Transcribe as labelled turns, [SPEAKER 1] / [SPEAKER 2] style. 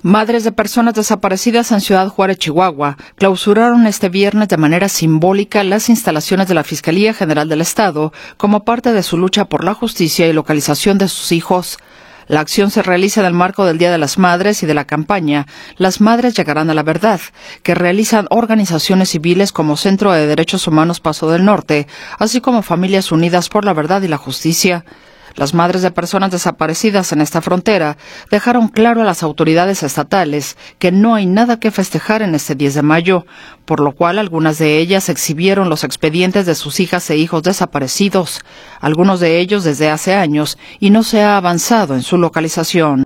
[SPEAKER 1] Madres de personas desaparecidas en Ciudad Juárez, Chihuahua, clausuraron este viernes de manera simbólica las instalaciones de la Fiscalía General del Estado como parte de su lucha por la justicia y localización de sus hijos. La acción se realiza en el marco del Día de las Madres y de la campaña Las Madres Llegarán a la Verdad, que realizan organizaciones civiles como Centro de Derechos Humanos Paso del Norte, así como Familias Unidas por la Verdad y la Justicia. Las madres de personas desaparecidas en esta frontera dejaron claro a las autoridades estatales que no hay nada que festejar en este 10 de mayo, por lo cual algunas de ellas exhibieron los expedientes de sus hijas e hijos desaparecidos, algunos de ellos desde hace años, y no se ha avanzado en su localización.